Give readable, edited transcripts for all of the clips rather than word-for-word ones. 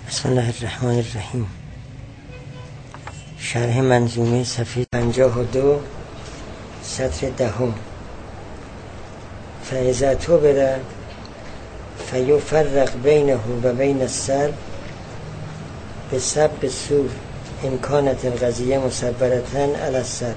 بسم الله الرحمن الرحیم. شرح منظومه صفحه 52 سطر 10. فاذا توبر فیفرق بینه و بین السر بسب السور ان کانت القضیه مصبرتن علی السر.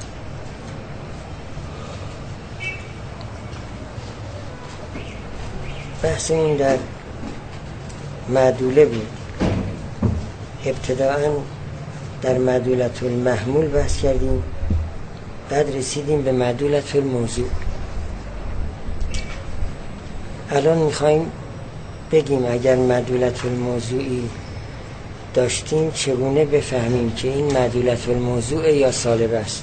بحث این در معدوله بود. ابتداءً در معدولة المحمول بحث کردیم، بعد رسیدیم به معدولة الموضوع. الان میخوایم بگیم اگر معدولة الموضوعی داشتیم چگونه بفهمیم که این معدولة الموضوع یا سالبه است.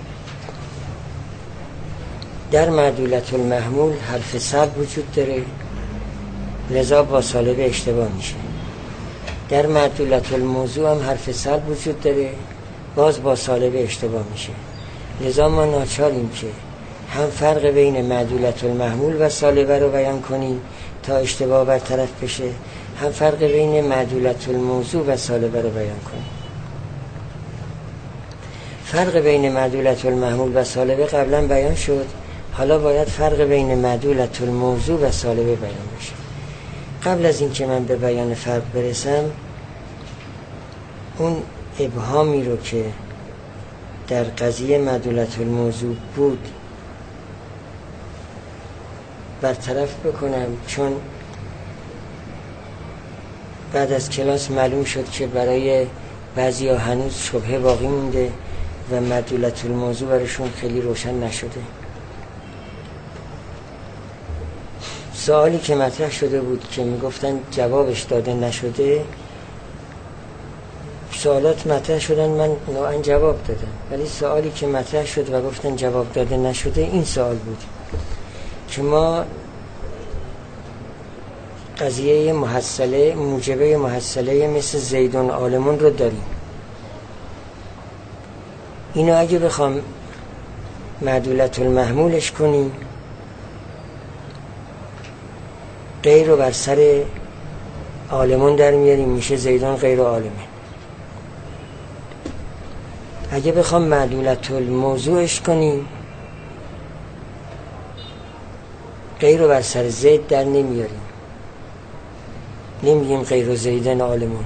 در معدولة المحمول حرف سلب وجود داره، لذا با سالبه اشتباه میشه. در معدولة الموضوع هم حرف سلب وجود داره، باز با سالبه اشتباه میشه. لذا ما ناچاریم که هم فرق بین معدولة المحمول و سالبه رو بیان کنیم تا اشتباه برطرف بشه، هم فرق بین معدولة الموضوع و سالبه رو بیان کنیم. فرق بین معدولة المحمول و سالبه قبلا بیان شد، حالا باید فرق بین معدولة الموضوع و سالبه بیان بشه. قبل از این که من به بیان فرق برسم، اون ابهامی رو که در قضیه معدولة الموضوع بود برطرف بکنم، چون بعد از کلاس معلوم شد که برای بعضی ها هنوز شبهه باقی مونده و معدولة الموضوع براشون خیلی روشن نشده. سوالی که مطرح شده بود که میگفتن جوابش داده نشده، سوالات مطرح شدن من نوعا جواب دادم، ولی سوالی که مطرح شد و گفتن جواب داده نشده این سوال بود که ما قضیه محصله، موجبه محصله مثل زیدون عالمون رو داریم. اینو اگه بخوام معدولة المحمولش کنیم، غیر رو بر سر عالمون در میاریم، میشه زیدون غیر عالمه. اگه بخوام معدولة الموضوعش کنیم، غیر رو بر سر زید در نمیاریم، نمیگیم غیر زیدن عالمون،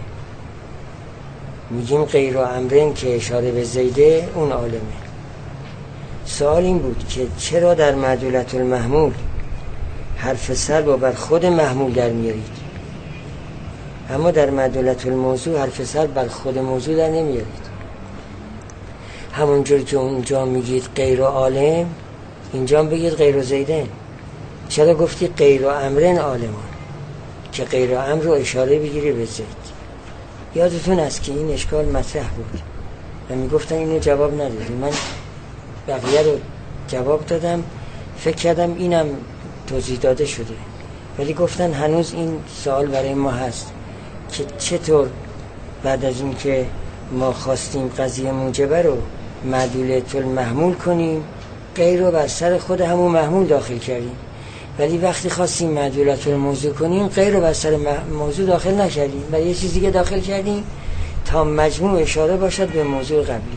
میگیم غیر امرین که اشاره به زیده اون عالمه. سوال این بود که چرا در معدولة المحمول حرف سلب رو بر خود محمول در میارید، اما در معدولة الموضوع حرف سلب بر خود موضوع در نمیارید؟ همونجور که اونجا میگید غیر عالم، اینجا بگید غیر زیدن. چرا گفتی غیر امرن عالمان که غیر امر رو اشاره بگیری به زید؟ یادتون است که این اشکال مطرح بود و میگفتن اینو جواب ندادی. من بقیه رو جواب دادم، فکر کردم اینم توضیح داده شده، ولی گفتن هنوز این سوال برای ما هست که چطور بعد از این که ما خواستیم قضیه موجبه رو معدولة المحمول کنیم، غیر رو بر سر خود همون محمول داخل کردیم، ولی وقتی خواستیم معدولة الموضوع کنیم غیر رو بر سر موضوع داخل نکردیم و یه چیز دیگه داخل کردیم تا مجموع اشاره باشد به موضوع قبلی.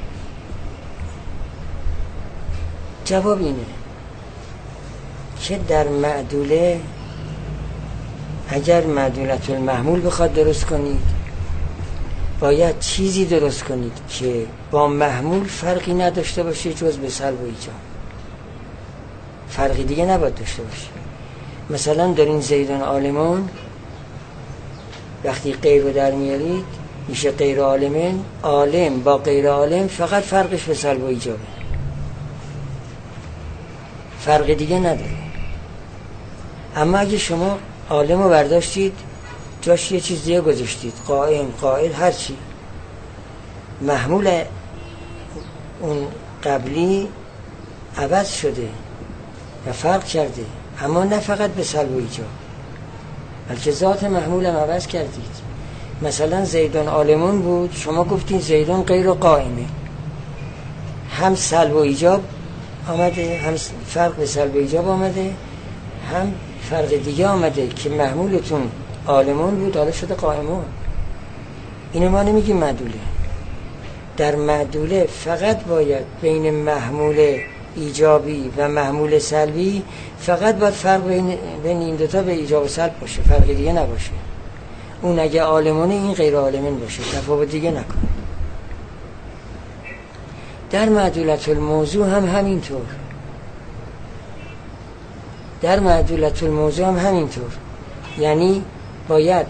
جواب اینه که در معدوله اگر معدولة المحمول بخواد درست کنید، باید چیزی درست کنید که با محمول فرقی نداشته باشه جز به سلب و ایجاب، فرقی دیگه نباید داشته باشه. مثلا دارین زیدون عالمون، وقتی غیر رو در میارید میشه غیر عالمین. عالم با غیر عالم فقط فرقش به سلب و ایجابه، فرق دیگه نداره. اما اگه شما عالم رو برداشتید جاش یه چیز دیگه گذاشتید، قائم، قائل، هر چی، محمول اون قبلی عوض شده و فرق کرده، اما نه فقط به سلب و ایجاب، بلکه ذات محمول هم عوض کردید. مثلا زیدون عالمون بود، شما گفتین زیدون غیر قائمه، هم سلب و ایجاب آمده، هم فرق به سلب و ایجاب آمده، هم فرق دیگه آمده که محمولتون عالمون بود حالا شده قائمون. اینو ما نمیگیم معدوله. در معدوله فقط باید بین محمول ایجابی و محمول سلبی فقط باید فرق بین این دوتا به ایجاب و سلب باشه، فرق دیگه نباشه. اون اگه عالمونه این غیر عالمین باشه، تفاوت دیگه نکنه. در معدولت الموضوع هم همینطور. در معدولت الموضوع هم همینطور. یعنی باید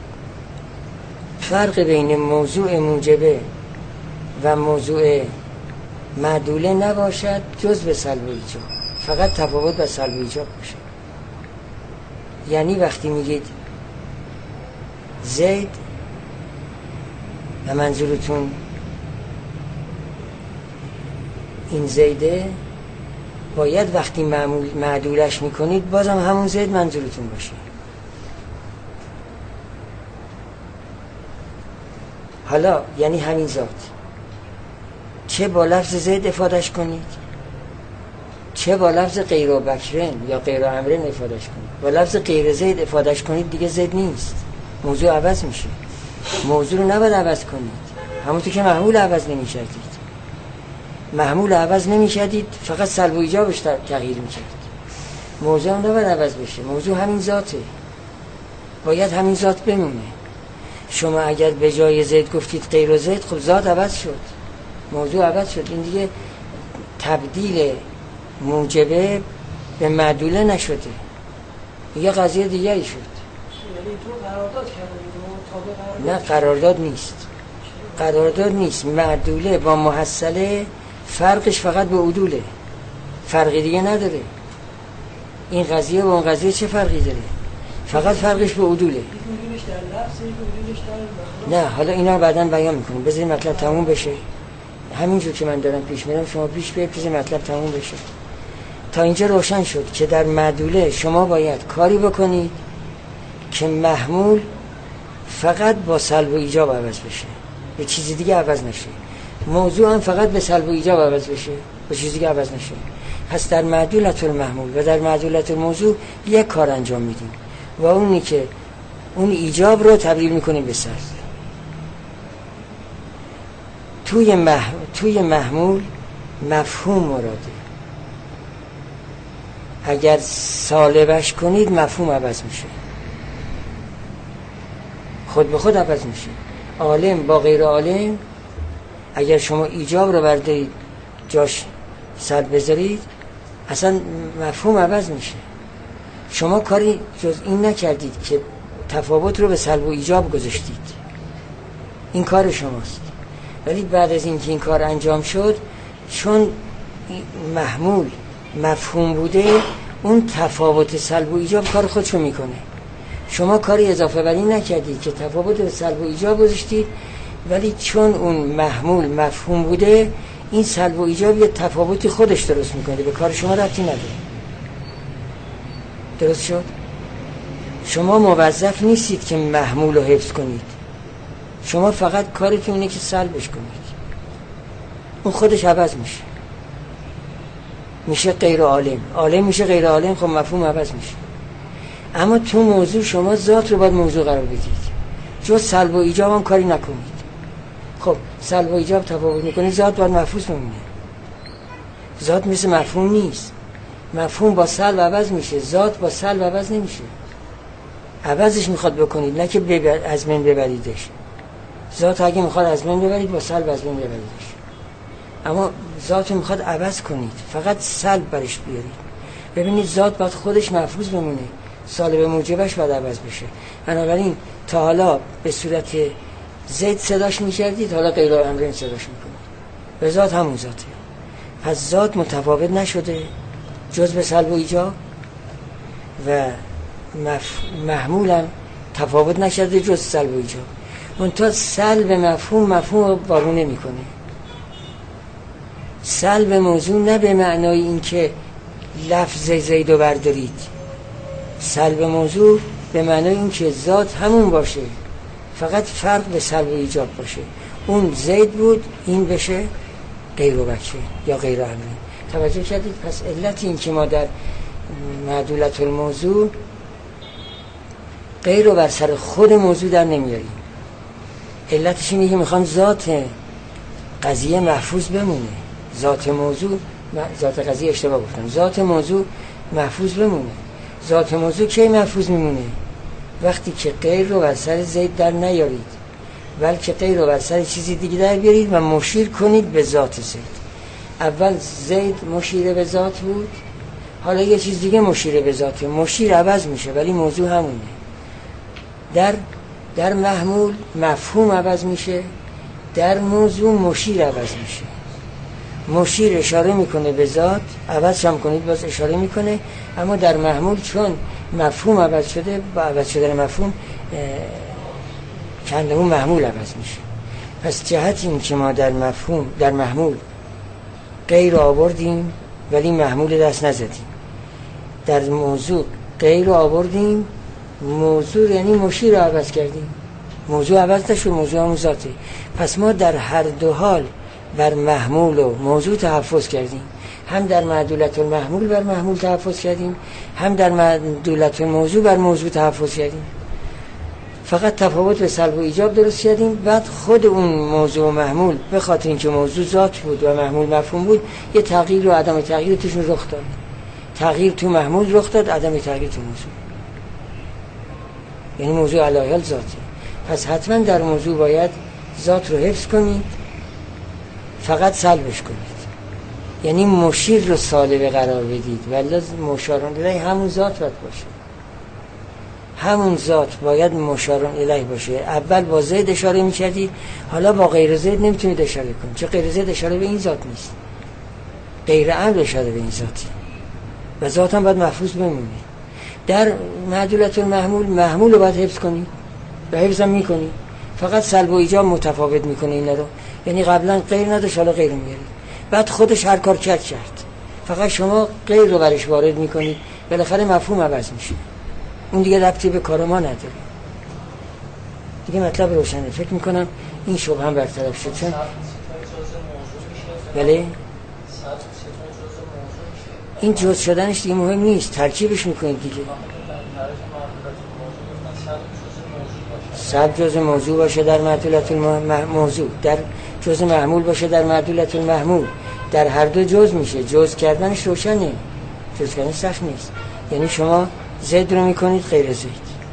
فرق بین موضوع موجبه و موضوع معدوله نباشد جز به سلب و ایجاب، فقط تفاوت به سلب و ایجاب باشه. یعنی وقتی میگید زید و منظورتون این زیده، باید وقتی معدولش میکنید بازم همون زید منظورتون باشه. حالا یعنی همین ذات، چه با لفظ زید افادش کنید چه با لفظ غیر بکرن یا غیر امرن افادش کنید. با لفظ غیر زید افادش کنید دیگه زید نیست، موضوع عوض میشه. موضوع رو نباید عوض کنید، همونطور که محمول عوض نمی‌کردید. محمول عوض نمی‌کردید، فقط سلب و ایجابش تغییر می‌کردید. موضوع هم نباید عوض بشه، موضوع همین ذاته، باید همین ذات بمونه. شما اگر به جای زید گفتید غیر زید، خب ذات عوض شد، موضوع عوض شد. این دیگه تبدیل موجبه به معدوله نشده، یه قضیه دیگه ای شد. نه قرارداد نیست، قرارداد نیست. معدوله با محصله فرقش فقط به عدوله، فرقی دیگه نداره. این قضیه و اون قضیه چه فرقی داره؟ فقط فرقش به عدوله. نه حالا اینا بعداً بیان میکنیم، بذارید مطلب تموم بشه. همینجور که من دارم پیش میرم شما پیش بیاید، بذارید مطلب تموم بشه. تا اینجا روشن شد که در معدوله شما باید کاری بکنید که محمول فقط با سلب و ایجاب عوض بشه، به چیزی دیگه عوض نشه. موضوع هم فقط به سلب و ایجاب عوض بشه، به چیزی دیگه عوض نشه. پس در معدولت المحمول و در معدولت الموضوع یک کار انجام میدیم و اونی که اون ایجاب رو تبدیل میکنیم به سلب. توی محمول مفهوم مراده، اگر سالبش کنید مفهوم عوض میشه، خود به خود عوض میشه. عالم با غیر عالم، اگر شما ایجاب رو بردارید جاش سلب بذارید، اصلا مفهوم عوض میشه. شما کاری جز این نکردید که تفاوت رو به سلب و ایجاب گذاشتید، این کار شماست. ولی بعد از اینکه این کار انجام شد، چون محمول مفهوم بوده، اون تفاوت سلب و ایجاب کار خودشو میکنه. شما کاری اضافه بر این نکردید که تفاوت به سلب و ایجاب گذاشتید، ولی چون اون محمول مفهوم بوده، این سلب و ایجاب یه تفاوتی خودش درست میکنه، به کار شما ربطی نداره. درست شد؟ شما موظف نیستید که محمول رو حفظ کنید، شما فقط کارتون اینه که سلبش کنید، اون خودش عوض میشه، میشه غیر عالم. عالم میشه غیر عالم، خب مفهوم عوض میشه. اما تو موضوع شما ذات رو باید موضوع قرار بدید، جز سلب و ایجاب هم کاری نکنید. خب سلب و ایجاب تفاوت میکنه، ذات باید محفوظ بمونه. ذات مثل مفهوم نیست، مفهوم با سلب عوض میشه، ذات با سلب عوض نمیشه. عوضش میخواد بکنید، نه که از من ببریدش. ذات اگه میخواد از من ببرید، با سلب از من ببریدش. اما ذات رو میخواد عوض کنید، فقط سلب برش بیارید. ببینید ذات باید خودش محفوظ بمونه، سالب موجبش باید عوض بشه. بنابراین تا حالا به صورت زید صداش میکردید، حالا غیر امرین صداش میکنید. به ذات همون ذاته. پس ذات متفاوت نشده جز به سلب و ایجاب، و محمولم تفاوت نشده جز سلب و ایجاب. منتها سلب مفهوم رو بارونه میکنه. سلب موضوع نه به معنای این که لفظ زید رو بردارید، سلب موضوع به معنای این که ذات همون باشه، فقط فرق به سلب و ایجاب باشه. اون زید بود، این بشه غیر بکره یا غیر امرین. توجه کردید؟ پس علت این که ما در معدولت الموضوع غیر رو بر سر خود موضوع در نمیاریم. علتش اینه که میخوان ذات قضیه محفوظ بمونه. ذات موضوع، ذات قضیه اشتباه گفتم، ذات موضوع محفوظ بمونه. ذات موضوع کی محفوظ میمونه؟ وقتی که غیر رو بر سر زید در نیارید، بلکه غیر رو بر سر چیزی دیگه در بیارید و مشیر کنید به ذات زید. اول زید مشیر به ذات بود، حالا یه چیز دیگه مشیر به ذاته. مشیر عوض میشه ولی موضوع همونه. در محمول مفهوم عوض میشه، در موضوع مشیر عوض میشه. مشیر اشاره میکنه به ذات، عوض هم کنید باز اشاره میکنه، اما در محمول چون مفهوم عوض شده، با عوض شدن مفهوم چندمون محمول عوض میشه. پس جهت این که ما در محمول غیر آوردیم ولی محمول دست نزدیم، در موضوع غیر آوردیم، موضوع یعنی مشیر رو عوض کردیم، موضوع عوض نشد، موضوع همون ذاته. پس ما در هر دو حال بر محمول و موضوع تحفظ کردیم، هم در معدولت المحمول بر محمول تحفظ کردیم، هم در معدولت الموضوع بر موضوع تحفظ کردیم. فقط تفاوت به سلب و ایجاب درست کردیم. بعد خود اون موضوع و محمول به خاطر اینکه موضوع ذات بود و محمول مفهوم بود، یه تغییر و عدم تغییر توشون رخ داد. تغییر تو محمول رخ داد، عدم تغییر تو موضوع. یعنی موضوع علی حال ذاته. پس حتما در موضوع باید ذات رو حفظ کنید، فقط سلبش کنید. یعنی مشیر رو سالبه قرار بدید، ولی مشارون الیه همون ذات باید باشه. همون ذات باید مشارون الیه باشه. اول با زید اشاره می‌کردید، حالا با غیر زید نمیتونید اشاره کنید، چون غیر زید اشاره به این ذات نیست. غیر امر اشاره به این ذاتی و ذات هم باید محفوظ بمونه. در معدولت المحمول محمول رو باید حفظ کنید و حفظ هم می‌کنید، فقط سلب و ایجاب متفاوت می‌کنه اینا رو. یعنی قبلا غیر نداشت، حالا غیر میارید، بعد خودش هر کار کرد، فقط شما غیر رو برش وارد می‌کنید، بالاخره مفهوم عوض میشه. اون دیگه ربطی به کار ما نداره. دیگه مطلب روشنه. فکر میکنم این شبه هم برطرف شد. چون بله این جزء شدنش دیگه مهم نیست، ترکیبش میکنید دیگه. سلب جزء موضوع باشه در معدولت الموضوع، در جزء محمول باشه در معدولت المحمول، در هر دو جزء میشه. جزء کردنش روشنه، جزء کردنش سخت نیست. یعنی شما زید رو میکنید غیر زید،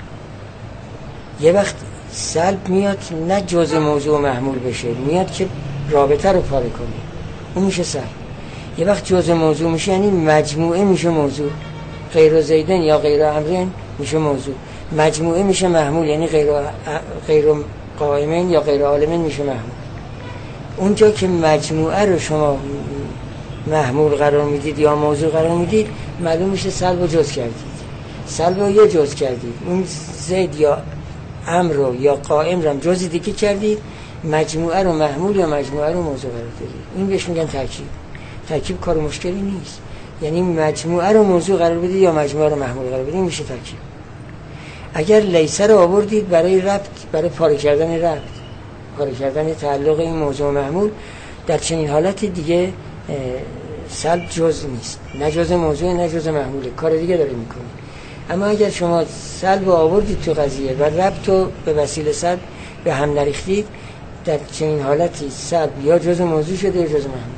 یه وقت سلب میاد نه جزء موضوع محمول بشه، میاد که رابطه رو پاره کنه، اون میشه سلب. یه وقت جزء موضوع میشه یعنی مجموعه میشه موضوع، غیر زیدن یا غیر امرین میشه موضوع، مجموعه میشه محمول یعنی غیر قائمین یا غیر عالمین میشه محمول. اونجا که مجموعه رو شما محمول قرار میدید یا موضوع قرار میدید، معلوم میشه سلب و جز کردید. سلب رو یه جز کردید، اون زید یا امر رو یا قائم رو هم جزی دیگه کردید، مجموعه رو محمول یا مجموعه رو موضوع قرار دادید. این بهش میگن ترکیب. ترکیب کار مشکلی نیست، یعنی مجموعه رو موضوع قرار بدید یا مجموعه رو محمول قرار بدید، میشه ترکیب. اگر لیسه رو آوردید برای ربط، برای پاره کردن ربط، پاره کردن تعلق این موضوع و محمول، در چنین حالتی دیگه سلب جز نیست، نه جز موضوع نه جز محموله، کار دیگه داره میکنه. اما اگر شما سلب آوردید تو قضیه و ربط رو به وسیله سلب به هم نریختید، در چنین حالتی سلب یا جز موضوع شده یا جز محمول.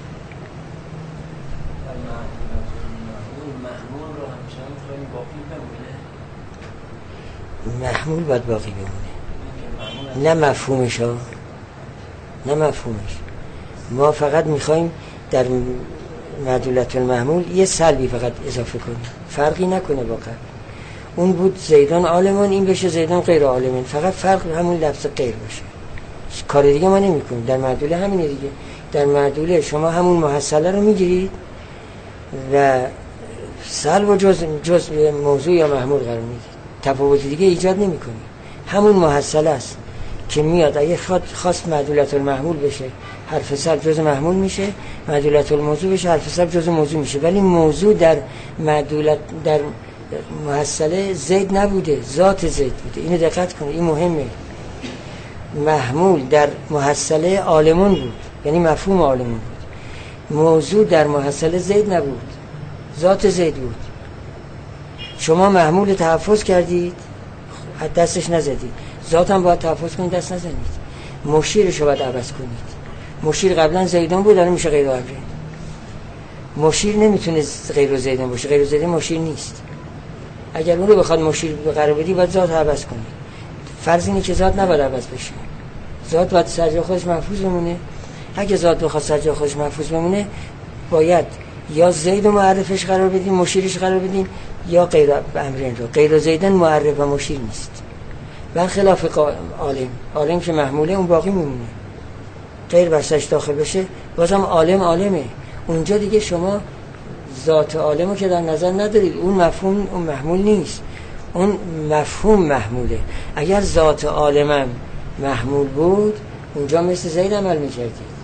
محمول باید باقی بمونه، نه مفهومش ها، نه مفهومش. ما فقط میخوایم در معدولت المحمول یه سلبی فقط اضافه کنیم، فرقی نکنه با قبل. اون بود زیدان عالمان، این بشه زیدان غیر عالمین، فقط فرق همون لفظ غیر باشه، کار دیگه ما نمی کنیم. در معدوله همینه دیگه. در معدوله شما همون محصله رو میگیرید و سلب و جز موضوع یا محمول قرار میدید، تفاوت دیگه ایجاد نمی کنید. همون محصله است که میاد اگه خواست معدولت المحمول بشه، حرف سلب جز محمول میشه، معدولت الموضوع بشه، حرف سلب جز موضوع میشه. ولی موضوع در معدولت در محصله زید نبوده، ذات زید بوده. اینو دقت کنید، این مهمه. محمول در محصله عالمون بود، یعنی مفهوم عالمون بود. موضوع در محصله زید نبود، ذات زید بود. شما محمول تحفظ کردید، دستش نزدید. ذات هم باید تحفظ کنید، دست نزنید. مشیرش رو باید عوض کنید. مشیر قبلا زیدان بود، الان میشه غیر امرین. مشیر نمیتونه غیر زیدان باشه، غیر زیدان مشیر نیست. اگر اون رو بخواد مشیر قرار بدی باید ذات عوض کنی. فرض اینه که ذات نباید عوض بشه، ذات باید سر جای خودش محفوظ بمونه. اگه ذات بخواد سر جای خودش محفوظ بمونه باید یا زید رو معرفش قرار بدیم، مشیرش قرار بدیم، یا غیر امرین رو. غیر زیدان معرف و مشیر نیست، برخلاف عالم که محموله اون باقی میمونه. غیر برسش داخل بشه بازم عالمه. اونجا دیگه شما ذات عالمو که در نظر ندارید، اون مفهوم اون محمول نیست، اون مفهوم محموله. اگر ذات عالمم محمول بود اونجا مثل زید عمل میکردید،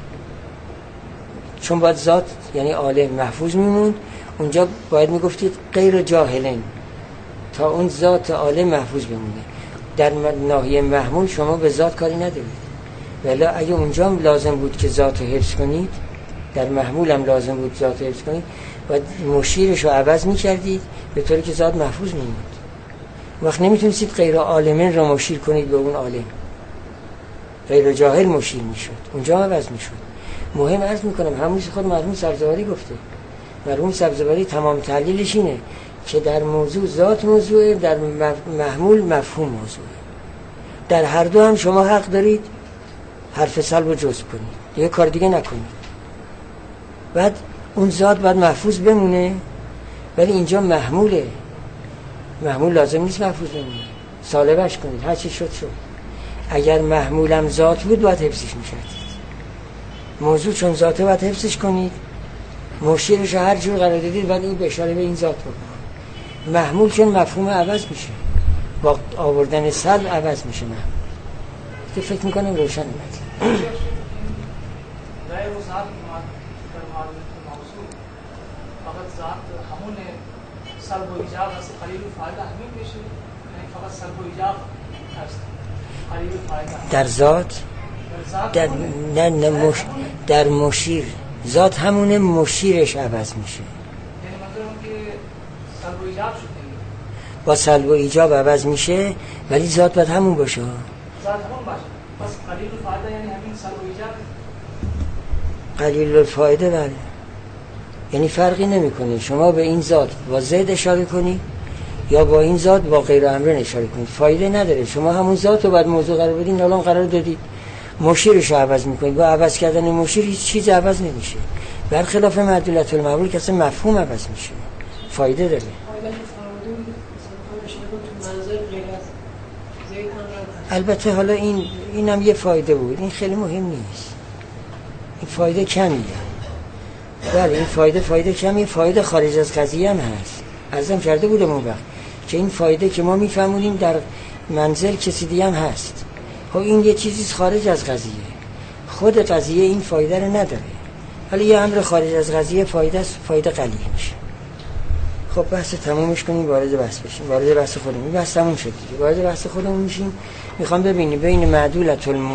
چون باید ذات یعنی عالم محفوظ میموند. اونجا باید میگفتید غیر جاهلین تا اون ذات عالم محفوظ بمونه. در ناحیه محمول شما به ذات کاری ندارید، ولی اگه اونجا لازم بود که ذات رو حفظ کنید، در محمول هم لازم بود ذات رو حفظ کنید، باید مشیرش رو عوض میکردید به طوری که ذات محفوظ میموند. وقت نمیتونستید غیر عالمین رو مشیر کنید به اون عالم، غیر جاهل مشیر میشد، اونجا عوض میشد. مهم عرض میکنم همون خود مرحوم سبزواری گفته. مرحوم سبزواری تمام تعلیلش اینه که در موضوع ذات موضوعه، در محمول مفهوم موضوعه. در هر دو هم شما حق دارید حرف سلب رو جزم کنید، دیگه کار دیگه نکنید. بعد اون ذات باید محفوظ بمونه، ولی اینجا محموله. محمول لازم نیست محفوظ بمونه، سالبش کنید، هر چی شد. اگر محمولم ذات بود باید حفظش میکردید. موضوع چون ذاته باید حفظش کنید، مشیرش هر جور قرار دادید باید این به اشاره به این ذات بکنید. محمول چون مفهوم عوض میشه، با آوردن سلب عوض میشه. محمول که فکر میکنم روشن اومد. فقط ذات همون سلب و ایجاب هست، قلیل و فایده همین میشه، یعنی فقط سلب و ایجاب هست، قلیل و فایده در ذات در مشیر ذات همونه، مشیرش عوض میشه. یعنی مثلا که سلب و ایجاب شده با سلب و ایجاب عوض میشه، ولی ذات باید همون باشه. ذات همون باشه، پس قلیل و فایده یعنی همین سلب و ایجاب. قلیل الفایده بله، یعنی فرقی نمیکنه شما به این ذات با زید اشاره کنی یا با این ذات با غیر امرین اشاره کنید، فایده نداره. شما همون ذات رو بعد موضوع قرار بدین، الان قرار دادید مشیرش رو عوض میکنید، با عوض کردن مشیر هیچ چیز عوض نمیشه، برخلاف معدولة المعمول که اصلا مفهوم عوض میشه، فایده داره. البته حالا اینم یه فایده بود، این خیلی مهم نیست، این فایده کمیه. بله این فایده کمی، فایده خارج از قضیه هم هست. عرضم کرده بودم اون وقت که این فایده که ما میفهمونیم در منزل کسی دیگه هم هست. خب این یه چیزی خارج از قضیه، خود قضیه این فایده رو نداره، ولی یه امر خارج از قضیه فایده است، فایده قلیل میشه. خب بحث تمومش کنیم، وارد بحث بشیم، وارد بحث خودمون. بحث تموم شد دیگه، وارد بحث خودمون میشیم. میخوام ببینیم بین معدولة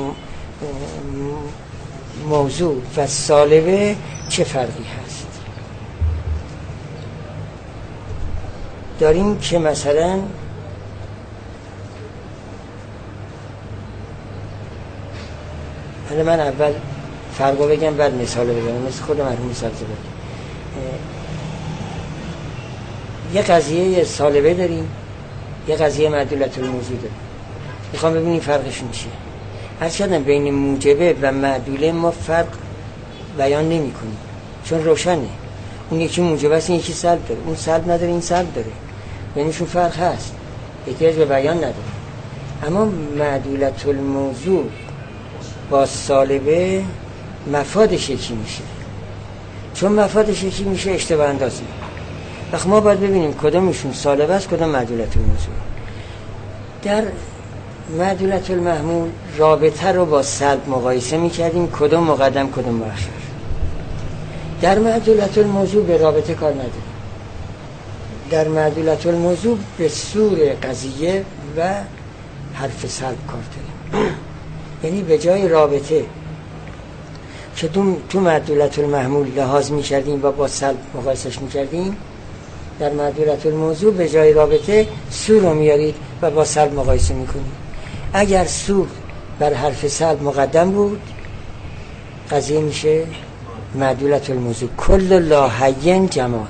الموضوع و سالبه چه فرقی هست. داریم که مثلا حالا من اول فرقو بگم بعد مثال بزنم، مثل خود مرحوم سبزواری. یه قضیه سالبه داریم، یه قضیه معدولة الموضوع داریم. میخوام ببینیم فرقشون چیه. عرض کردم بین موجبه و معدوله ما فرق بیان نمی کنیم، چون روشنه. اون یکی موجبه است، این یکی سلب داره، اون سلب نداره، این سلب داره، بینشون فرق هست، احتیاج به بیان نداره. اما معدولة الموضوع با سالبه مفادش یکی میشه، چون مفادش یکی میشه اشتباه اندازی. وقت ما باید ببینیم کدومشون سالبه است کدوم معدولة الموضوع. در معدولة المحمول رابطه رو با سلب مقایسه میکردیم، کدوم مقدم کدوم مؤخر. در معدولة الموضوع به رابطه کار نداریم، در معدولة الموضوع به سور قضیه و حرف سلب کار داریم. یعنی به جای رابطه که تو معدولة المحمول لحاظ میکردیم و با سلب مقایسش میکردیم، در معدولة الموضوع به جای رابطه سور رو میارید و با سلب مقایسه میکنیم. اگر سور بر حرف سلب مقدم بود قضیه میشه معدولت الموضوع. کل لا حین جماد.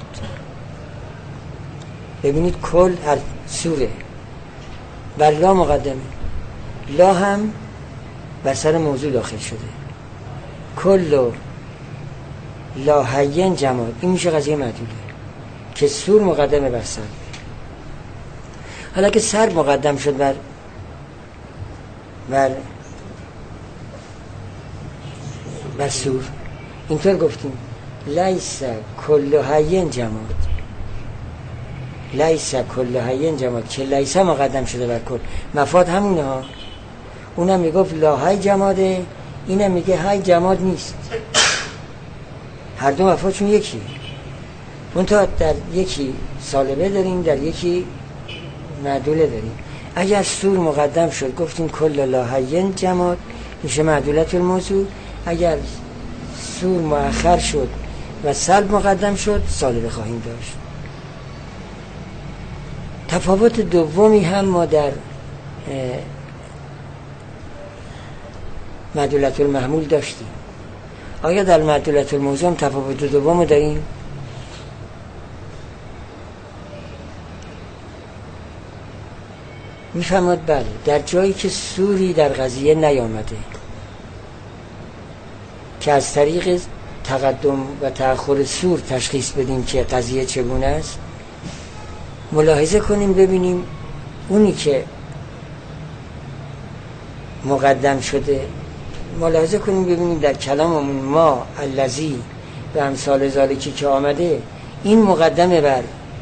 ببینید کل حرف سوره بر لا مقدمه، لا هم بر سر موضوع داخل شده. کل لا حین جماد، این میشه قضیه معدوله که سور مقدمه بر سر. حالا که سر مقدم شد بر سور، اینطور گفتیم لیس کل حین جماد، لیس کل حین جماد، که لیس مقدم شده بر کل. مفاد همونه ها. اونم میگفت لا های جماده، اینم میگه های جماد نیست. هر دو مفادشون یکی. اون تا در یکی سالبه داریم، در یکی معدوله داریم. اگر سور مقدم شد گفتیم کل لا حین جماد، میشه معدولت الموضوع. اگر سور مؤخر شد و سلب مقدم شد سالبه خواهیم داشت. تفاوت دومی هم ما در معدولت المحمول داشتیم. آیا در معدولت الموضوع هم تفاوت دوم داریم؟ میفهمد بله. در جایی که سوری در قضیه نیامده که از طریق تقدم و تأخر سور تشخیص بدیم که قضیه چگونه است، ملاحظه کنیم ببینیم اونی که مقدم شده، ملاحظه کنیم ببینیم در کلاممون ما الذی و امثال ذالکی که آمده این مقدمه بر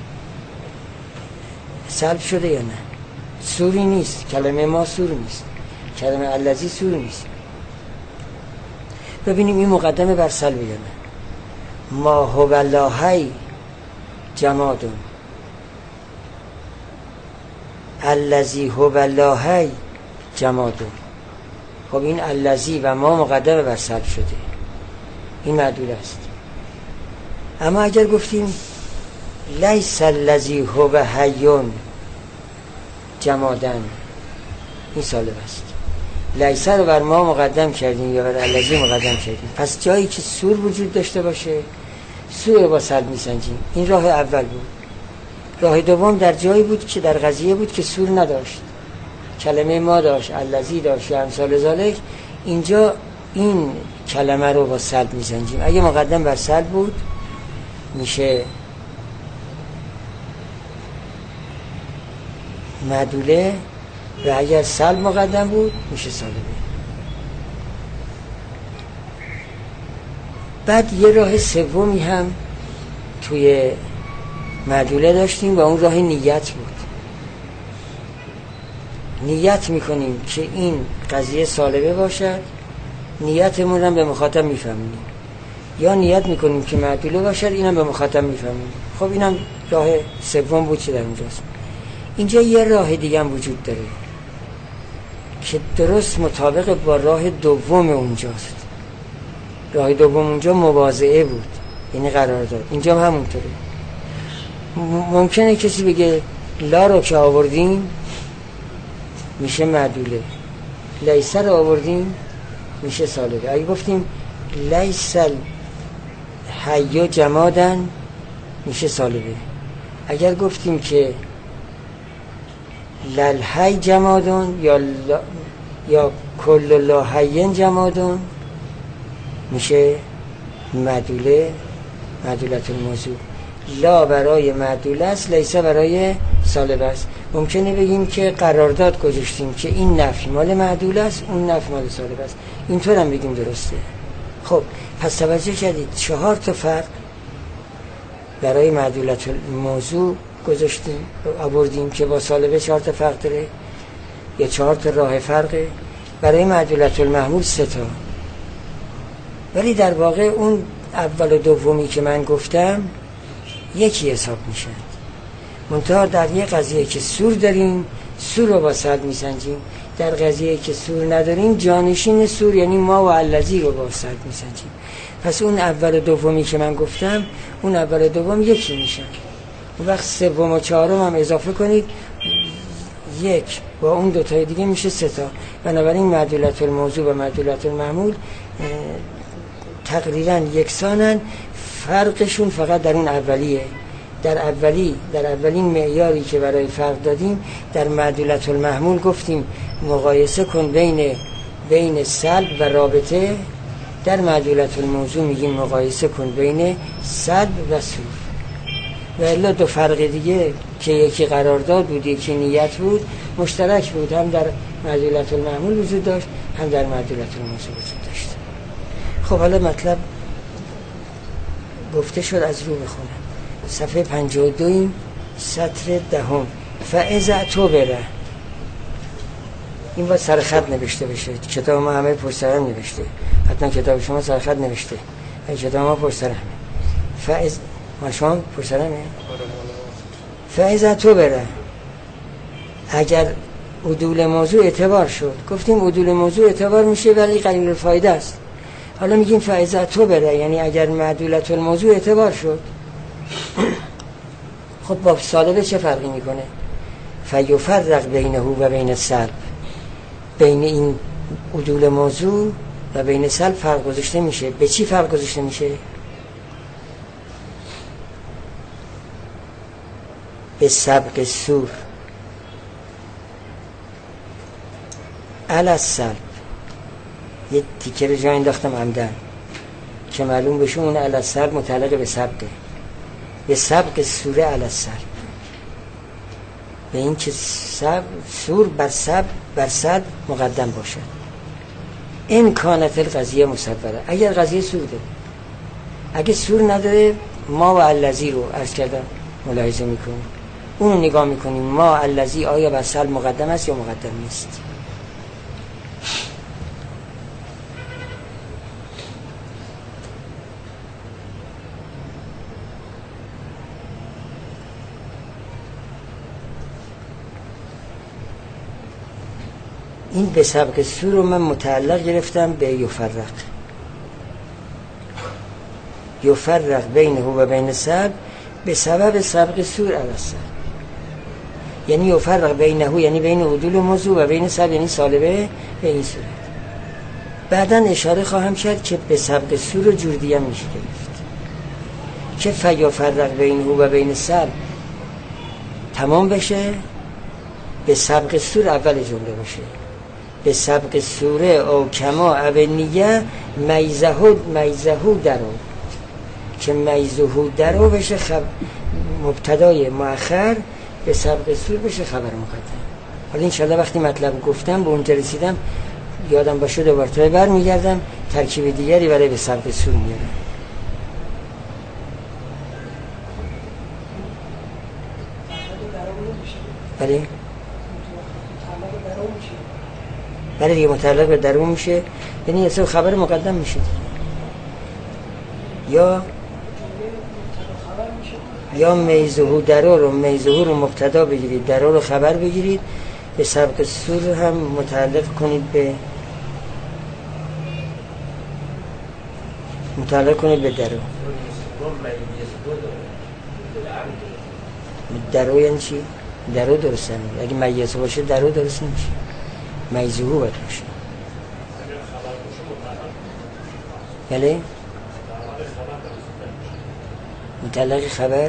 سلب شده یا نه. سوری نیست، کلمه ما سور نیست، کلمه الذی سور نیست. ببینیم این مقدمه بر سلب یا نه. ما هو اللهی جمادون، الذی هو اللهی جمادون. خب این الذی و ما مقدمه بر سلب شده، این معدول است. اما اگر گفتیم لیس الذی هو حیون جمادن، این سالب است. لیس رو بر ما مقدم کردیم یا بر الذی مقدم کردیم. پس جایی که سور وجود داشته باشه سور رو با سلب میسنجیم. این راه اول بود. راه دوم در جایی بود که در قضیه بود که سور نداشت، کلمه ما داشت، الذی داشت یا امثال ذالک. اینجا این کلمه رو با سلب میسنجیم. اگه مقدم بر سلب بود میشه معدوله و اگر سلب مقدم بود میشه سالبه. بعد یه راه سومی هم توی معدوله داشتیم و اون راه نیت بود. نیت میکنیم که این قضیه سالبه باشد، نیتمون هم به مخاطب میفهمیم، یا نیت میکنیم که معدوله باشد، اینم به مخاطب میفهمیم. خب اینم راه سوم بود که در اونجاست. اینجا یه راه دیگه هم وجود داره که درست مطابق با راه دوم اونجاست. راه دوم اونجا مواضعه بود، یعنی قرارداد. اینجا هم همونطوره. ممکنه کسی بگه لا رو که آوردیم میشه معدوله، لیس رو آوردیم میشه سالبه. اگه گفتیم لیس الحی جمادن میشه سالبه. اگر گفتیم که للحی جمادون یا کل لا حین جمادون میشه معدوله، معدولت الموضوع. لا برای معدوله است، لیس برای سالبه است. ممکنه بگیم که قرارداد گذاشتیم که این نفی مال معدوله است، اون نفی مال سالبه است. اینطور هم بگیم درسته. خب پس توجه کردید 4 تا فرق برای معدولت الموضوع گذاشتیم، آوردیم که با سالبه 4 تا فرق داره یا 4 تا راه فرقه. برای معدولت المحمول 3 تا. ولی در واقع اون اول و دومی که من گفتم یکی حساب میشن. منتها در یک قضیه که سور داریم سور رو با سلب میسنجیم، در قضیه که سور نداریم جانشین سور یعنی ما و الذی رو با سلب میسنجیم. پس اون اول و دومی که من گفتم اون اول و دوم یکی میشن. اون وقت سوم و چهارم هم اضافه کنید یک با اون دوتای دیگه میشه 3 تا. بنابراین معدولت الموضوع و معدولت المعمول تقریبا یکسانن، فرقشون فقط در اون اولیه. در اولین معیاری که برای فرق دادیم در معدولت المحمول گفتیم مقایسه کن بین سلب و رابطه، در معدولت الموضوع میگیم مقایسه کن بین سلب و سور. و الا دو فرق دیگه که یکی قرارداد بود یکی نیت بود مشترک بود، هم در معدولت المحمول وجود داشت هم در معدولت الموضوع وجود داشت. خب حالا مطلب گفته شد، از رو بخونم. صفحه 52 سطر 10 فاذا اعتبر، این باید سرخط نوشته بشه. کتاب ما همه پشت سر هم نوشته، حتما کتاب شما سرخط نوشته، این کتاب ما پشت سر همه. ما شما پشت سر همه. فاذا اعتبر، اگر عدول موضوع اعتبار شد، گفتیم عدول موضوع اعتبار میشه ولی قلیل الفایده است. حالا میگیم فاذا اعتبر یعنی اگر معدولت الموضوع اعتبار شد. خب با سالبه چه فرقی میکنه؟ فیفرق بینه و بین السلب، بین این عدول موضوع و بین سلب فرق گذاشته میشه. به چی فرق گذاشته میشه؟ به سبق سور علی السلب. یه تیکه رو جا انداختم عمدن که معلوم بشه اون علی السلب متعلق به سبقه، به سبق سوره علی السلب، به این که سور بر سلب مقدم باشد. این کانت القضیه مصوره، اگر قضیه سور داره. اگه سور نداره ما و الذی رو عرض کردم ملاحظه میکنیم، اون رو نگاه میکنیم ما الذی آیا بر سلب مقدم است یا مقدم نیست. این به سبق سور رو من متعلق گرفتم به یفرق بینه و بین سلب به سبب سبق سور علی السلب، یعنی یفرق بینه یعنی بین عدول موضوع و بین سلب یعنی سالبه به این صورت. بعداً اشاره خواهم کرد که به سبق سور رو جور دیگه میشه گرفت که فیفرق بینه و بین سلب تمام بشه، به سبق سور اول جمله باشه. به سبق سوره او کما او نیه میزهو درو، که میزهو درو بشه مبتدای مؤخر، به سبق سور بشه خبر مقدم. حالا انشاءالله وقتی مطلب گفتم به اونجا رسیدم یادم باشه دوباره برمیگردم ترکیب دیگری برای به سبق سور میارم. بله دیگه متعلق به درون میشه، یعنی اصلا خبر مقدم میشه یا میزهو رو مبتدا بگیرید، درو رو خبر بگیرید، به سبق سور هم متعلق کنید به درو یعنی چی؟ درو درست نمید. اگه میزه باشه درو درست نمیشه، میزهو باید باشه. بله متعلق خبر.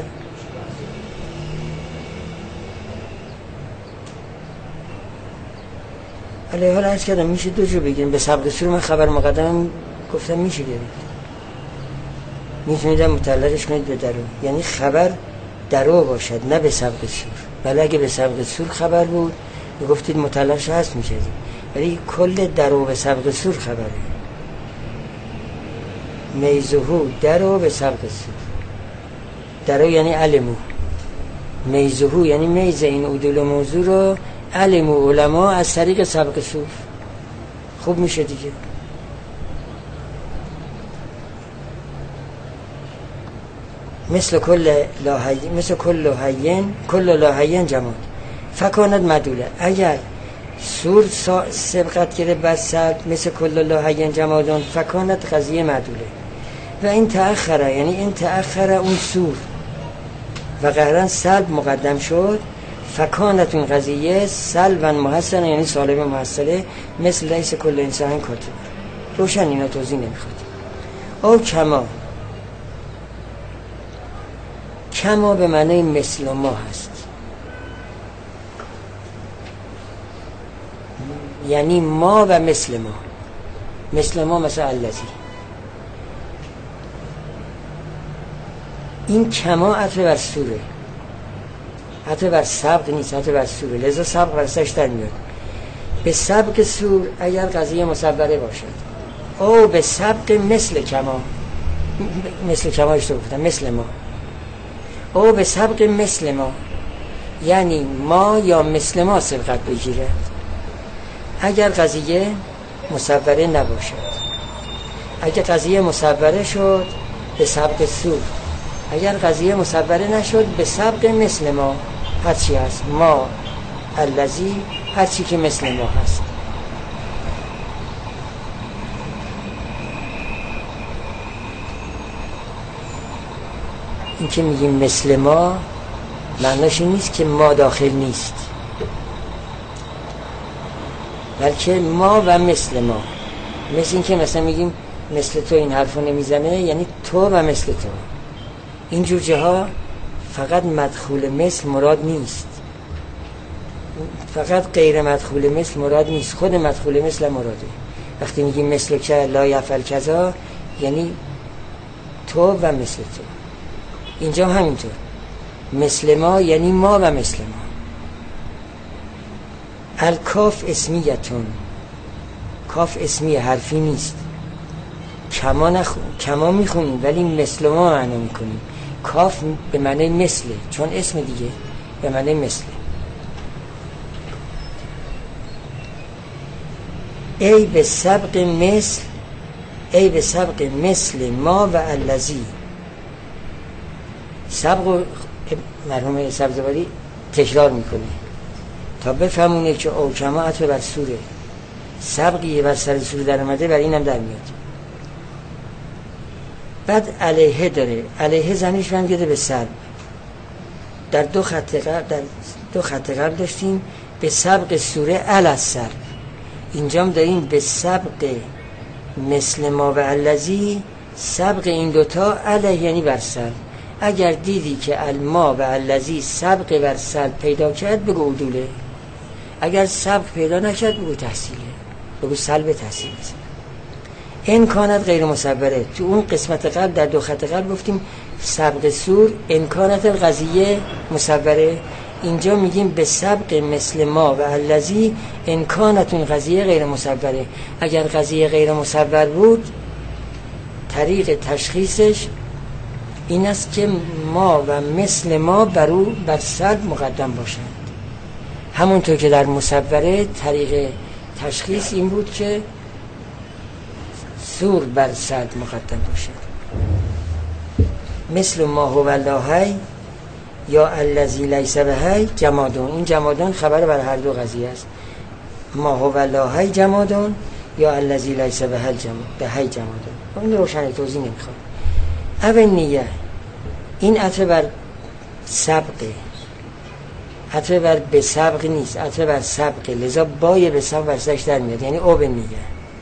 حالا عرض کردم میشه دو جو بگیریم. به سبق سور من خبر مقدم گفتم میشه گرفت، میتونیدم متعلقش کنید به درو، یعنی خبر درو باشد نه به سبق سور. بله اگه به سبق سور خبر بود گفتید متعلقش هست میکردیم، ولی کل درو به سبق سور خبره. میزهو درو به سبق سور، درو یعنی علمو، میزهو یعنی میز این عدول موضوع رو علمو علما از طریق سبق سور. خوب میشه دیگه. مثل کل لاهین جماد فکاند مدوله. اگر سور سبقت گره بر سلب مثل کل لاهین جمادان فکاند قضیه مدوله. و این تأخره یعنی این تأخره اون سور و قهرن سلب مقدم شد، فکانت این قضیه سلبا محسنه، یعنی سالب محصله، مثل لیس کل انسان کاتب. روشن اینا توضیح نمیخواد. او کما به معنی مثل ما هست، یعنی ما و مثل ما. مثل ما مثل الذی. این کما عطف بر سوره، عطف بر سبق نیست، عطف بر سوره، لذا سبق برسش در میاد. به سبق سور اگر قضیه مصوره باشد، او به سبق مثل کما، مثل کما اشتباه گفتم، مثل ما، او به سبق مثل ما، یعنی ما یا مثل ما سبقت بگیرد. اگر قضیه مصوره نباشد، اگر قضیه مصوره شد به سبق سور، اگر قضیه مصوره نشد به سبق مثل ما، هرچی هست، ما الذی، هرچی که مثل ما هست. این که میگیم مثل ما معناش این نیست که ما داخل نیست، بلکه ما و مثل ما. مثل این که مثلا میگیم مثل تو این حرفو نمیزنه، یعنی تو و مثل تو. اینجور جاها فقط مدخول مثل مراد نیست، فقط غیر مدخول مثل مراد نیست، خود مدخول مثل مراده. وقتی میگیم مثل که لا یفعل کذا، یعنی تو و مثل تو. اینجا همینطور، مثل ما یعنی ما و مثل ما. الکاف اسمیتون، کاف اسمی حرفی نیست. کما میخونیم ولی مثل ما معنا میکنیم. کاف به معنی مثله، چون اسم دیگه به معنی مثله. ای به سبق مثل، ای به سبق مثل ما و الذی. سبق مرحوم سبزواری تکرار میکنه تا بفهمونه که او کما عطف بر سوره، سبقی بر سر سوره در اومده، بر اینم در میاد. بعد علیه داره، علیه زنش برمیگرده به سلب. در دو خط قبل داشتیم به سبق سوره علی سلب، اینجام داریم به سبق مثل ما و الذی. سبق این دوتا علیه یعنی بر سلب. اگر دیدی که الما و الذی سبق بر سلب پیدا کرد بگو عدوله، اگر سبق پیدا نکرد بگو تحصیله، بگو سلب تحصیل. امکانت غیر مصوره. تو اون قسمت قبل در دو خط قبل گفتیم سبق سور امکانت قضیه مصوره، اینجا میگیم به سبق مثل ما و الذی امکانت این قضیه غیر مصوره. اگر قضیه غیر مصور بود طریق تشخیصش این است که ما و مثل ما بر سلب مقدم باشند. همونطور که در مصوره طریق تشخیص این بود که سور بر سلب مقدم باشد. مثل ما هو الله یا الذی لیس بهی جمادون. این جمادون خبر بر هر دو قضیه است. ما هو الله جمادون یا الذی لیس بهی جمادون. این روشن توضیح نمیخواد. اول نیه این عطف بر سبقه، عطف بر به سبق نیست، عطف بر سبقه، لذا بای به سبق برسش در میاد، یعنی او به نیه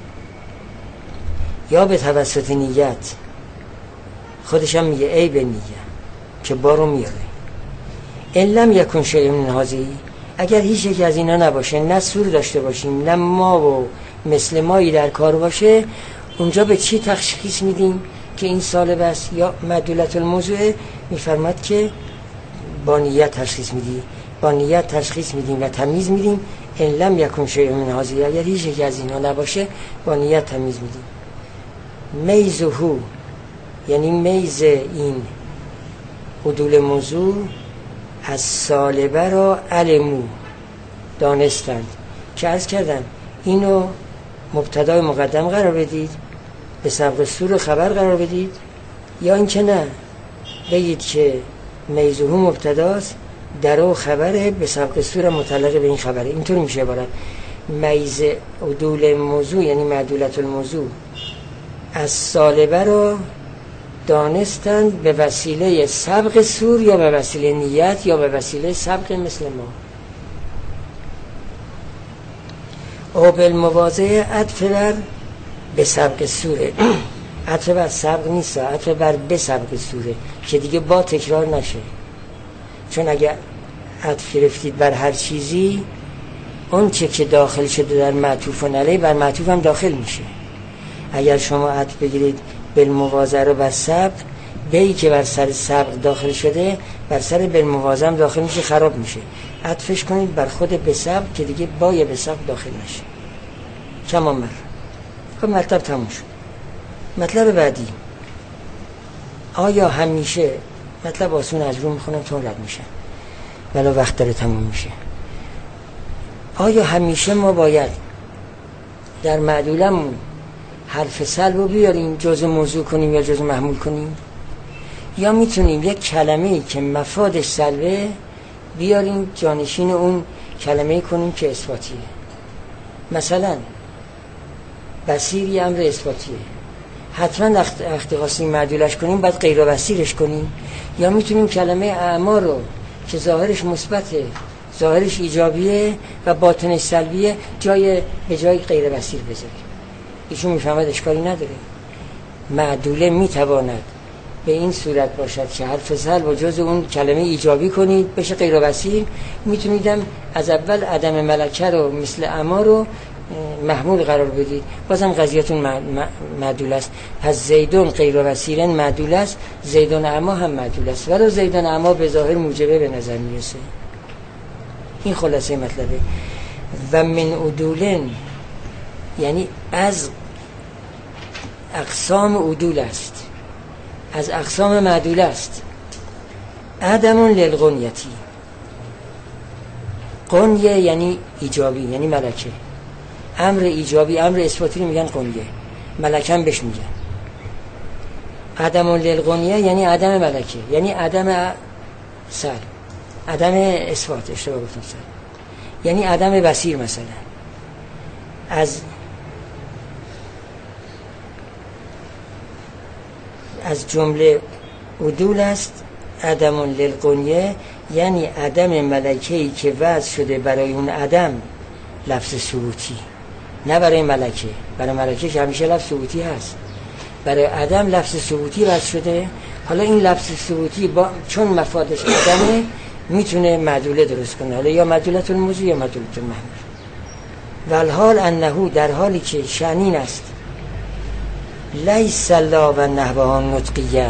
یا به توسط نیت. خودش هم میگه ای به نیه که بارو میاره. ان لم یکن شیء من هذه، اگر هیچ یک از اینا نباشه، نه سور داشته باشیم نه ما و مثل مایی در کار باشه، اونجا به چی تشخیص میدیم که این سالب است؟ یا مدلولت الموضوع میفرماد که با نیت تشخیص میدی، با نیت تشخیص میدیم و تمیز میدیم. ان لم یکن شیء من هذه، اگر هیچ یک از اینا نباشه با نیت تمیز میدیم. میزهو یعنی میز این عدول موضوع از سالبه را علمو دانستند، که عرض کردم اینو مبتدای مقدم قرار بدید، به سبق سور خبر قرار بدید، یا اینکه نه بگید که میزهو مبتداست، درو خبره، به سبق سور متعلق به این خبره. اینطور میشه عبارت. میز عدول موضوع یعنی معدولت الموضوع از سالبه را دانستند به وسیله سبق سور یا به وسیله نیت یا به وسیله سبق مثل ما. او بالمواضعه عطف بر به سبق سوره. عطف بر سبق نیست، عطف بر به سبق سوره که دیگه با تکرار نشه. چون اگه عطف گرفتید بر هر چیزی، اون چه که داخل شده در معطوف علیه بر معطوف هم داخل میشه. اگر شما عطف بگیرید بالمواضعه رو بر سبق، بهی که بر سر سبق داخل شده بر سر بالمواضعه هم داخل میشه، خراب میشه. عطفش کنید بر خود به سبق که دیگه بای به سبق داخل نشه. تمام مر. خب مطلب تموم شد. مطلب بعدی، آیا همیشه، مطلب آسون از رو میخونم چون رد میشن ولی وقت داره تموم میشه، آیا همیشه ما باید در معدولمون حرف سلب رو بیاریم جزء موضوع کنیم یا جزء محمول کنیم، یا میتونیم یک کلمه‌ای که مفادش سلبه بیاریم جانشین اون کلمه‌ای کنیم که اثباتیه؟ مثلا بصیری امر اثباتیه، حتما وقتی خواستیم معدولش کنیم باید غیر بصیرش کنیم، یا میتونیم کلمه اعما رو که ظاهرش مثبته، ظاهرش ایجابیه و باطنش سلبیه، به جای غیر بصیر بذاریم. ایشون میفهمد اشکالی نداره. معدوله میتواند به این صورت باشد که حرف سلب و جز اون کلمه ایجابی کنید بشه غیر بصیر. میتونیدم از اول عدم ملکه رو مثل اما رو محمول قرار بدید، بازم قضیتون معدول است. پس زیدون غیر بصیرن معدول است، زیدون اما هم معدول است، ولی زیدون اما به ظاهر موجبه به نظر میرسه. این خلاصه مطلبه. و من عدولن یعنی از اقسام عدول است، از اقسام معدول است. عدم للغنیتی، غنیه یعنی ایجابی یعنی ملکه، امر ایجابی امر اثباتی رو میگن غنیه، ملکه هم بهش میگن. عدم للغنیه یعنی عدم ملکه، یعنی عدم سر، عدم اثبات، اشتباه گفتم سر، یعنی عدم بصیر. مثلا از جمله عدول است عدم للغنیه، یعنی عدم ملکه‌ای که وضع شده برای اون عدم لفظ ثبوتی، نه برای ملکه. برای ملکه که همیشه لفظ ثبوتی هست، برای عدم لفظ ثبوتی وضع شده. حالا این لفظ ثبوتی چون مفادش عدمه میتونه معدوله درست کنه، حالا یا معدولت الموضوع یا معدولت المحمول. والحال انه، در حالی که شأنین است، لیس لا و نحوها نطقیه،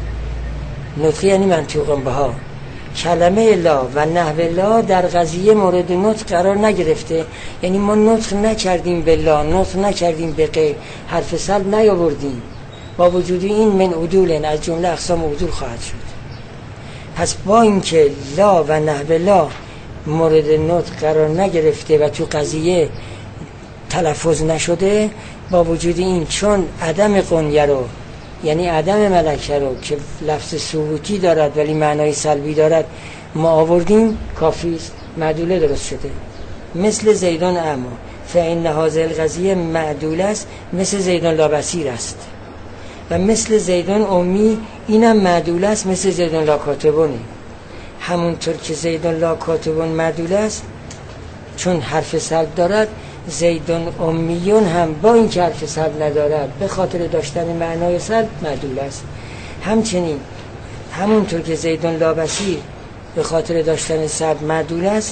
نطقیه یعنی منطوق بها، کلمه لا و نحو لا در قضیه مورد نطق قرار نگرفته، یعنی ما نطق نکردیم به لا، نطق نکردیم به غیر، حرف سلب نیاوردیم، با وجود این من عدول از جمله اقسام عدول خواهد شد. پس با اینکه لا و نحو لا مورد نطق قرار نگرفته و تو قضیه تلفظ نشده، با وجود این چون عدم غنیه رو یعنی عدم ملکه رو که لفظ ثبوتی دارد ولی معنای سلبی دارد ما آوردیم، کافی است، معدوله درست شده. مثل زیدان اما فإن هذه القضیه معدول است، مثل زیدان لابصیر است. و مثل زیدان امی اینم معدول است، مثل زیدان لا کاتبونه. همونطور که زیدان لا کاتبون معدول است چون حرف سلب دارد، زیدان امیون هم با این که حرف سلب ندارد به خاطر داشتن معنای سلب معدول است. همچنین همونطور که زیدان لابصیر به خاطر داشتن سلب معدول است،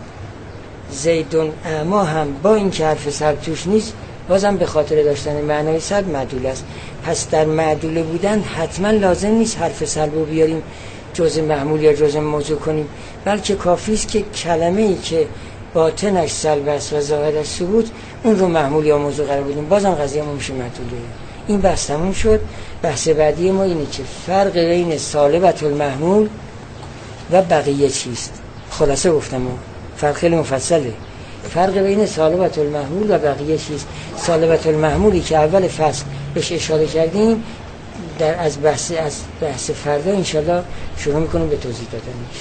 زیدان اما هم با این که حرف سلب توش نیست بازم به خاطر داشتن معنای سلب معدول است. پس در معدول بودن حتما لازم نیست حرف سلب رو بیاریم جزء محمول یا جزء موضوع کنیم، بلکه کافی است که کلمه‌ای که باطنش سلب است و ظاهرش ثبوت اون رو محمول یا موضوع قرار بدیم، بازم قضیه ما میشه معدوله. این بحث تموم شد. بحث بعدی ما اینه که فرق بین سالبت المحمول و بقیه چیست. خلاصه گفتم فرق خیلی مفصله. فرق بین سالبت المحمول و بقیه چیست. سالبت المحمولی که اول فصل بهش اشاره کردیم از بحث فردا انشالله شروع میکنیم به توضیح دادنش.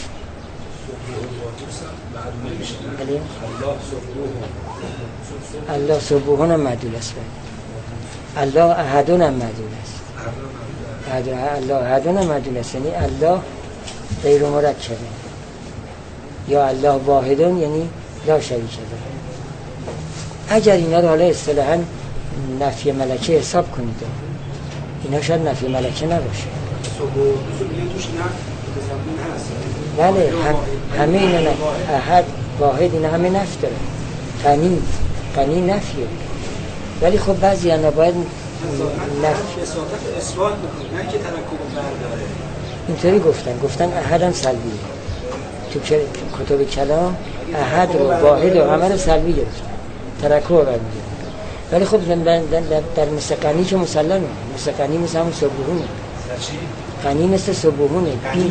الله سبحان هم معدول است، الله احدون هم معدول است، الله احدون هم معدول است، یعنی الله غیر مرکبه، یا الله واحدون یعنی لا شریک له. اگر اینا رو حالا اصطلاحاً نفی ملکه حساب کنید، اینا شاید نفی ملکه نباشه. بله همه اینا نه، احد واحد اینا همه نفی داره. غنی نفیه، ولی خب بعضی اینا باید نفی اثبات میکنه، نه که ترکب برداره. اینطوری گفتن احد هم سلبیه. تو کتب کلام احد رو واحد و همه رو سلبی گرفتن، ترکب برمیگردن. ولی خب در مثل غنی که مسلمه، مثل غنی مثل همون صبحونه، غنی مثل صبحونه،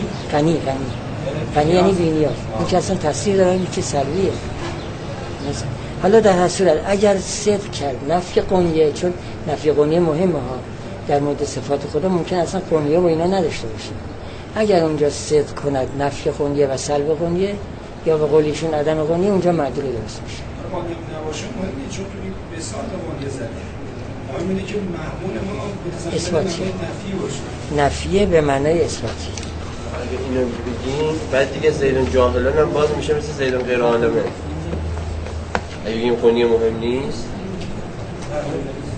غنی یعنی بینیاز، این که اصلا تفسیر داره این که سلبیه. حالا در هر صورت اگر صدق کرد نفی قنیه، چون نفی قنیه مهمه ها در مورد صفات خدا، ممکن اصلا قنیه و اینا نداشته باشه. اگر اونجا صدق کند نفی قنیه و سلب قنیه یا به قولیشون عدم قنیه، اونجا معدول درست میشه. قانون نباشه مهمه، چون توی بساط قنیه زده مهمه که محمول ما اثباتی نفی باشه، نفیه به معنای اثباتی. اگه اینو بگیم بعد دیگه زیدون جاهلان هم باز میشه مثل زیدون غیر عالمه. اگه بگیم قنیه مهم نیست